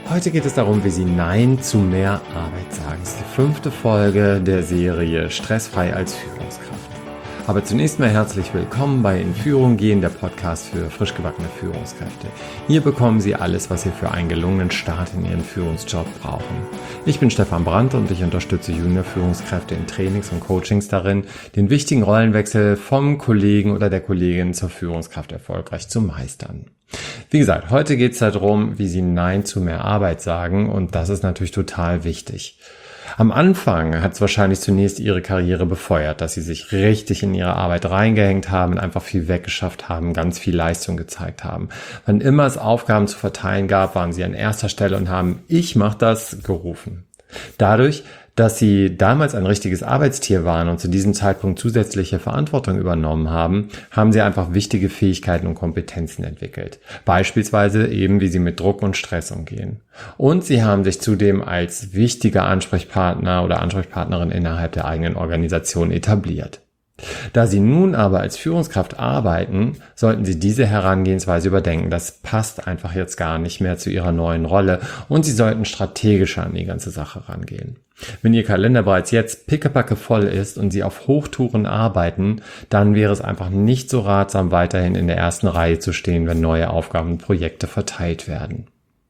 Heute geht es darum, wie Sie Nein zu mehr Arbeit sagen. Das ist die 5. Folge der Serie Stressfrei als Führungskraft. Aber zunächst mal herzlich willkommen bei In Führung gehen, der Podcast für frisch gebackene Führungskräfte. Hier bekommen Sie alles, was Sie für einen gelungenen Start in Ihren Führungsjob brauchen. Ich bin Stefan Brandt und ich unterstütze Junior-Führungskräfte in Trainings und Coachings darin, den wichtigen Rollenwechsel vom Kollegen oder der Kollegin zur Führungskraft erfolgreich zu meistern. Wie gesagt, heute geht es darum, wie Sie Nein zu mehr Arbeit sagen, und das ist natürlich total wichtig. Am Anfang hat es wahrscheinlich zunächst Ihre Karriere befeuert, dass Sie sich richtig in Ihre Arbeit reingehängt haben, einfach viel weggeschafft haben, ganz viel Leistung gezeigt haben. Wann immer es Aufgaben zu verteilen gab, waren Sie an erster Stelle und haben "Ich mach das" gerufen. Dadurch, dass Sie damals ein richtiges Arbeitstier waren und zu diesem Zeitpunkt zusätzliche Verantwortung übernommen haben, haben Sie einfach wichtige Fähigkeiten und Kompetenzen entwickelt. Beispielsweise eben, wie Sie mit Druck und Stress umgehen. Und Sie haben sich zudem als wichtiger Ansprechpartner oder Ansprechpartnerin innerhalb der eigenen Organisation etabliert. Da Sie nun aber als Führungskraft arbeiten, sollten Sie diese Herangehensweise überdenken. Das passt einfach jetzt gar nicht mehr zu Ihrer neuen Rolle und Sie sollten strategischer an die ganze Sache rangehen. Wenn Ihr Kalender bereits jetzt pickepacke voll ist und Sie auf Hochtouren arbeiten, dann wäre es einfach nicht so ratsam, weiterhin in der ersten Reihe zu stehen, wenn neue Aufgaben und Projekte verteilt werden.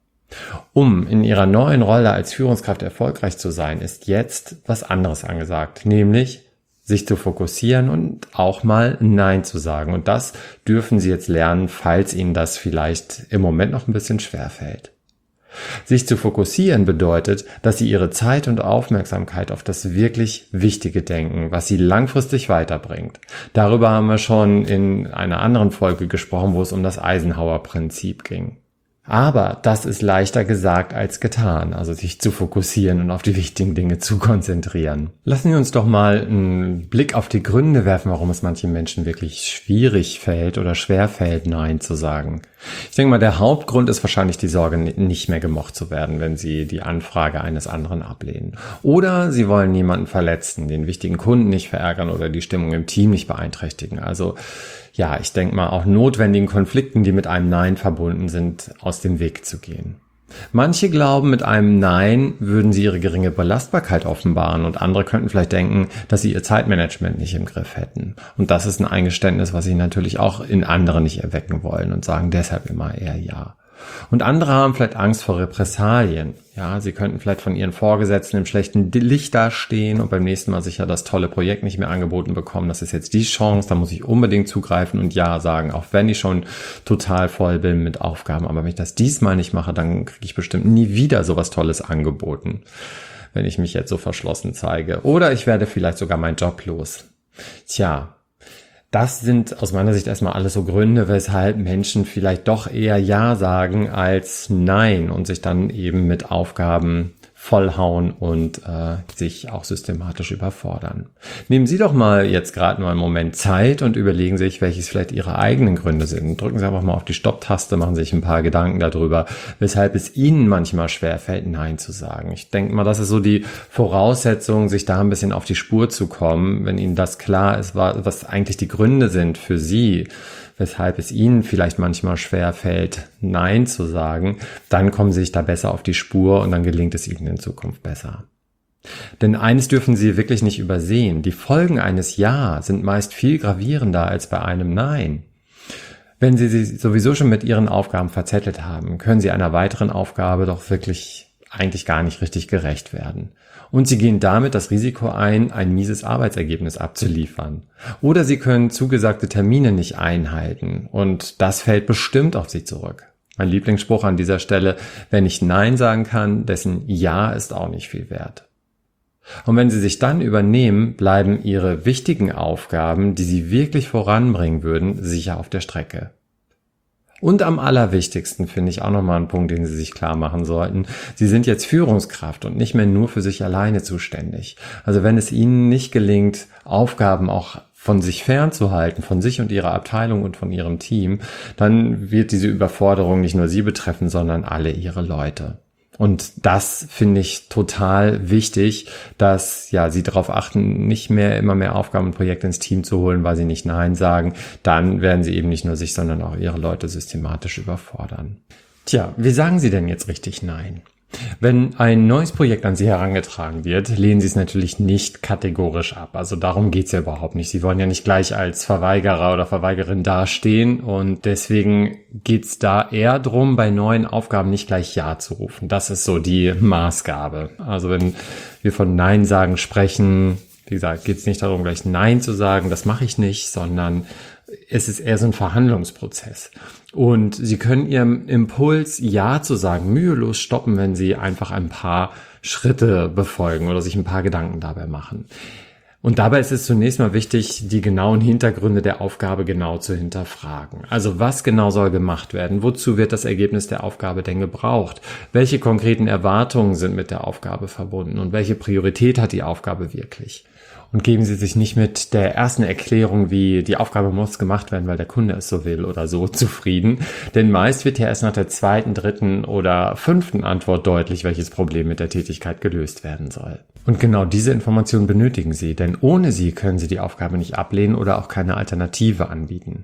Um in Ihrer neuen Rolle als Führungskraft erfolgreich zu sein, ist jetzt was anderes angesagt, nämlich sich zu fokussieren und auch mal Nein zu sagen. Und das dürfen Sie jetzt lernen, falls Ihnen das vielleicht im Moment noch ein bisschen schwerfällt. Sich zu fokussieren bedeutet, dass Sie Ihre Zeit und Aufmerksamkeit auf das wirklich Wichtige denken, was Sie langfristig weiterbringt. Darüber haben wir schon in einer anderen Folge gesprochen, wo es um das Eisenhower-Prinzip ging. Aber das ist leichter gesagt als getan, also sich zu fokussieren und auf die wichtigen Dinge zu konzentrieren. Lassen Sie uns doch mal einen Blick auf die Gründe werfen, warum es manchen Menschen wirklich schwierig fällt oder schwer fällt, Nein zu sagen. Ich denke mal, der Hauptgrund ist wahrscheinlich die Sorge, nicht mehr gemocht zu werden, wenn Sie die Anfrage eines anderen ablehnen. Oder Sie wollen niemanden verletzen, den wichtigen Kunden nicht verärgern oder die Stimmung im Team nicht beeinträchtigen. Also ja, ich denke mal, auch notwendigen Konflikten, die mit einem Nein verbunden sind, aus dem Weg zu gehen. Manche glauben, mit einem Nein würden sie ihre geringe Belastbarkeit offenbaren und andere könnten vielleicht denken, dass sie ihr Zeitmanagement nicht im Griff hätten. Und das ist ein Eingeständnis, was sie natürlich auch in anderen nicht erwecken wollen und sagen deshalb immer eher Ja. Und andere haben vielleicht Angst vor Repressalien. Ja, sie könnten vielleicht von ihren Vorgesetzten im schlechten Licht dastehen und beim nächsten Mal sicher das tolle Projekt nicht mehr angeboten bekommen. Das ist jetzt die Chance, da muss ich unbedingt zugreifen und Ja sagen, auch wenn ich schon total voll bin mit Aufgaben. Aber wenn ich das diesmal nicht mache, dann kriege ich bestimmt nie wieder sowas Tolles angeboten, wenn ich mich jetzt so verschlossen zeige. Oder ich werde vielleicht sogar meinen Job los. Tja. Das sind aus meiner Sicht erstmal alles so Gründe, weshalb Menschen vielleicht doch eher Ja sagen als Nein und sich dann eben mit Aufgaben vollhauen und sich auch systematisch überfordern. Nehmen Sie doch mal jetzt gerade mal einen Moment Zeit und überlegen sich, welches vielleicht Ihre eigenen Gründe sind. Drücken Sie einfach mal auf die Stopp-Taste, machen sich ein paar Gedanken darüber, weshalb es Ihnen manchmal schwerfällt, Nein zu sagen. Ich denke mal, das ist so die Voraussetzung, sich da ein bisschen auf die Spur zu kommen, wenn Ihnen das klar ist, was eigentlich die Gründe sind für Sie, weshalb es Ihnen vielleicht manchmal schwer fällt, Nein zu sagen, dann kommen Sie sich da besser auf die Spur und dann gelingt es Ihnen in Zukunft besser. Denn eines dürfen Sie wirklich nicht übersehen: Die Folgen eines Ja sind meist viel gravierender als bei einem Nein. Wenn Sie sich sowieso schon mit Ihren Aufgaben verzettelt haben, können Sie einer weiteren Aufgabe doch wirklich eigentlich gar nicht richtig gerecht werden. Und Sie gehen damit das Risiko ein mieses Arbeitsergebnis abzuliefern. Oder Sie können zugesagte Termine nicht einhalten und das fällt bestimmt auf Sie zurück. Mein Lieblingsspruch an dieser Stelle: Wer nicht Nein sagen kann, dessen Ja ist auch nicht viel wert. Und wenn Sie sich dann übernehmen, bleiben Ihre wichtigen Aufgaben, die Sie wirklich voranbringen würden, sicher auf der Strecke. Und am allerwichtigsten finde ich auch nochmal einen Punkt, den Sie sich klar machen sollten: Sie sind jetzt Führungskraft und nicht mehr nur für sich alleine zuständig. Also wenn es Ihnen nicht gelingt, Aufgaben auch von sich fernzuhalten, von sich und Ihrer Abteilung und von Ihrem Team, dann wird diese Überforderung nicht nur Sie betreffen, sondern alle Ihre Leute. Und das finde ich total wichtig, dass Sie darauf achten, nicht mehr immer mehr Aufgaben und Projekte ins Team zu holen, weil Sie nicht Nein sagen. Dann werden Sie eben nicht nur sich, sondern auch Ihre Leute systematisch überfordern. Tja, wie sagen Sie denn jetzt richtig Nein? Wenn ein neues Projekt an Sie herangetragen wird, lehnen Sie es natürlich nicht kategorisch ab. Also darum geht's ja überhaupt nicht. Sie wollen ja nicht gleich als Verweigerer oder Verweigerin dastehen und deswegen geht's da eher drum, bei neuen Aufgaben nicht gleich Ja zu rufen. Das ist so die Maßgabe. Also wenn wir von Nein sagen sprechen, wie gesagt, geht's nicht darum, gleich Nein zu sagen, das mache ich nicht, sondern es ist eher so ein Verhandlungsprozess. Und Sie können Ihrem Impuls, Ja zu sagen, mühelos stoppen, wenn Sie einfach ein paar Schritte befolgen oder sich ein paar Gedanken dabei machen. Und dabei ist es zunächst mal wichtig, die genauen Hintergründe der Aufgabe genau zu hinterfragen. Also was genau soll gemacht werden? Wozu wird das Ergebnis der Aufgabe denn gebraucht? Welche konkreten Erwartungen sind mit der Aufgabe verbunden? Und welche Priorität hat die Aufgabe wirklich? Und geben Sie sich nicht mit der ersten Erklärung, wie die Aufgabe muss gemacht werden, weil der Kunde es so will oder so, zufrieden. Denn meist wird ja erst nach der zweiten, dritten oder fünften Antwort deutlich, welches Problem mit der Tätigkeit gelöst werden soll. Und genau diese Information benötigen Sie, denn ohne sie können Sie die Aufgabe nicht ablehnen oder auch keine Alternative anbieten.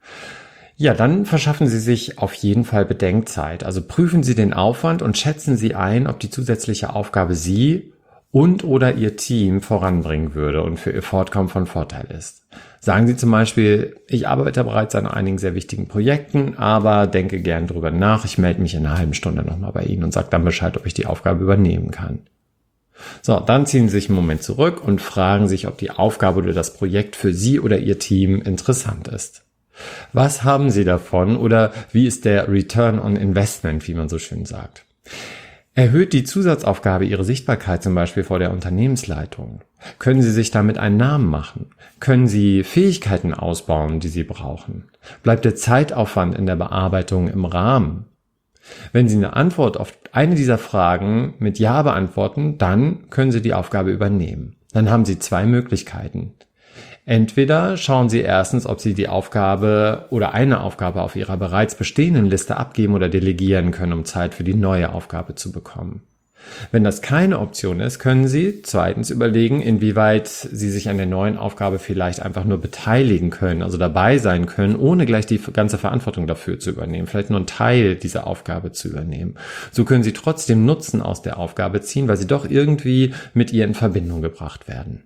Ja, dann verschaffen Sie sich auf jeden Fall Bedenkzeit. Also prüfen Sie den Aufwand und schätzen Sie ein, ob die zusätzliche Aufgabe Sie und oder Ihr Team voranbringen würde und für Ihr Fortkommen von Vorteil ist. Sagen Sie zum Beispiel, ich arbeite bereits an einigen sehr wichtigen Projekten, aber denke gern drüber nach. Ich melde mich in einer halben Stunde nochmal bei Ihnen und sage dann Bescheid, ob ich die Aufgabe übernehmen kann. So, dann ziehen Sie sich einen Moment zurück und fragen sich, ob die Aufgabe oder das Projekt für Sie oder Ihr Team interessant ist. Was haben Sie davon oder wie ist der Return on Investment, wie man so schön sagt? Erhöht die Zusatzaufgabe Ihre Sichtbarkeit zum Beispiel vor der Unternehmensleitung? Können Sie sich damit einen Namen machen? Können Sie Fähigkeiten ausbauen, die Sie brauchen? Bleibt der Zeitaufwand in der Bearbeitung im Rahmen? Wenn Sie eine Antwort auf eine dieser Fragen mit Ja beantworten, dann können Sie die Aufgabe übernehmen. Dann haben Sie zwei Möglichkeiten. Entweder schauen Sie erstens, ob Sie die Aufgabe oder eine Aufgabe auf Ihrer bereits bestehenden Liste abgeben oder delegieren können, um Zeit für die neue Aufgabe zu bekommen. Wenn das keine Option ist, können Sie zweitens überlegen, inwieweit Sie sich an der neuen Aufgabe vielleicht einfach nur beteiligen können, also dabei sein können, ohne gleich die ganze Verantwortung dafür zu übernehmen, vielleicht nur einen Teil dieser Aufgabe zu übernehmen. So können Sie trotzdem Nutzen aus der Aufgabe ziehen, weil Sie doch irgendwie mit ihr in Verbindung gebracht werden.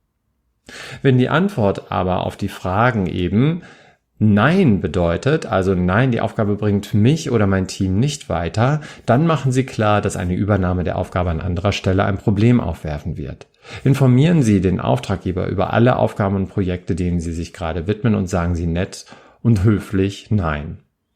Wenn die Antwort aber auf die Fragen eben Nein bedeutet, also nein, die Aufgabe bringt mich oder mein Team nicht weiter, dann machen Sie klar, dass eine Übernahme der Aufgabe an anderer Stelle ein Problem aufwerfen wird. Informieren Sie den Auftraggeber über alle Aufgaben und Projekte, denen Sie sich gerade widmen und sagen Sie nett und höflich Nein.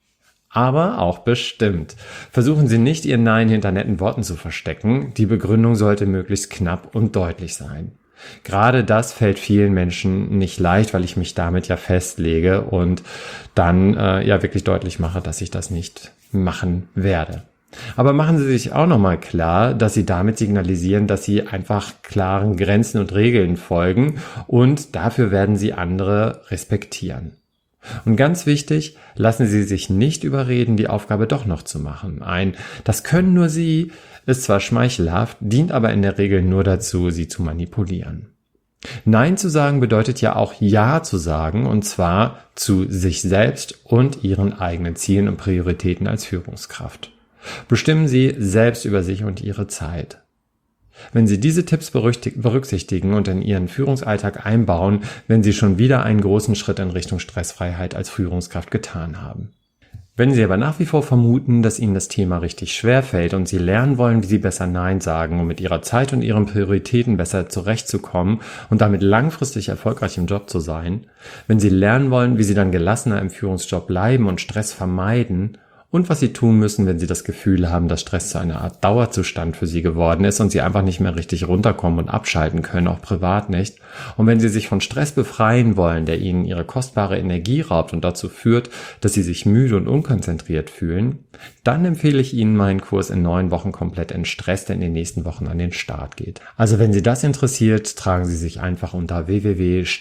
Aber auch bestimmt. Versuchen Sie nicht, Ihr Nein hinter netten Worten zu verstecken. Die Begründung sollte möglichst knapp und deutlich sein. Gerade das fällt vielen Menschen nicht leicht, weil ich mich damit ja festlege und dann wirklich deutlich mache, dass ich das nicht machen werde. Aber machen Sie sich auch nochmal klar, dass Sie damit signalisieren, dass Sie einfach klaren Grenzen und Regeln folgen und dafür werden Sie andere respektieren. Und ganz wichtig, lassen Sie sich nicht überreden, die Aufgabe doch noch zu machen. Das können nur Sie, ist zwar schmeichelhaft, dient aber in der Regel nur dazu, Sie zu manipulieren. Nein zu sagen bedeutet ja auch Ja zu sagen, und zwar zu sich selbst und Ihren eigenen Zielen und Prioritäten als Führungskraft. Bestimmen Sie selbst über sich und Ihre Zeit. Wenn Sie diese Tipps berücksichtigen und in Ihren Führungsalltag einbauen, werden Sie schon wieder einen großen Schritt in Richtung Stressfreiheit als Führungskraft getan haben. Wenn Sie aber nach wie vor vermuten, dass Ihnen das Thema richtig schwer fällt und Sie lernen wollen, wie Sie besser Nein sagen, um mit Ihrer Zeit und Ihren Prioritäten besser zurechtzukommen und damit langfristig erfolgreich im Job zu sein, wenn Sie lernen wollen, wie Sie dann gelassener im Führungsjob bleiben und Stress vermeiden und was Sie tun müssen, wenn Sie das Gefühl haben, dass Stress zu einer Art Dauerzustand für Sie geworden ist und Sie einfach nicht mehr richtig runterkommen und abschalten können, auch privat nicht. Und wenn Sie sich von Stress befreien wollen, der Ihnen Ihre kostbare Energie raubt und dazu führt, dass Sie sich müde und unkonzentriert fühlen, dann empfehle ich Ihnen meinen Kurs in 9 Wochen komplett entstresst, der in den nächsten Wochen an den Start geht. Also wenn Sie das interessiert, tragen Sie sich einfach unter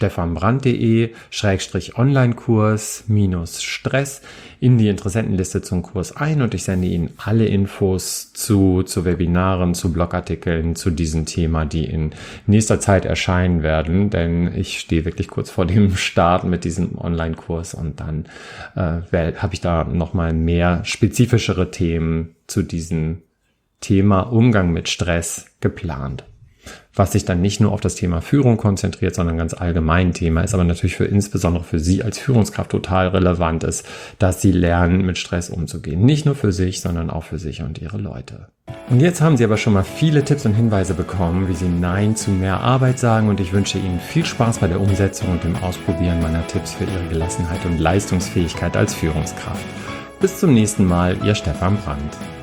www.stefanbrand.de/Onlinekurs-Stress in die Interessentenliste zum kostenlosen Kurs ein und ich sende Ihnen alle Infos zu Webinaren, zu Blogartikeln, zu diesem Thema, die in nächster Zeit erscheinen werden, denn ich stehe wirklich kurz vor dem Start mit diesem Online-Kurs und dann habe ich da nochmal mehr spezifischere Themen zu diesem Thema Umgang mit Stress geplant. Was sich dann nicht nur auf das Thema Führung konzentriert, sondern ganz allgemein Thema ist, aber natürlich insbesondere für Sie als Führungskraft total relevant ist, dass Sie lernen, mit Stress umzugehen. Nicht nur für sich, sondern auch für sich und Ihre Leute. Und jetzt haben Sie aber schon mal viele Tipps und Hinweise bekommen, wie Sie Nein zu mehr Arbeit sagen, und ich wünsche Ihnen viel Spaß bei der Umsetzung und dem Ausprobieren meiner Tipps für Ihre Gelassenheit und Leistungsfähigkeit als Führungskraft. Bis zum nächsten Mal, Ihr Stefan Brandt.